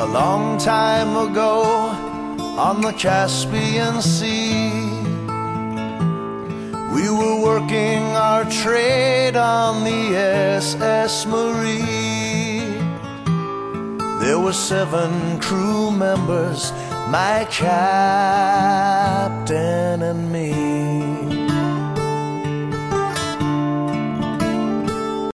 long time ago on the Caspian Sea, we were working our trade on the SS Marie. There were 7 crew members, my captain and me.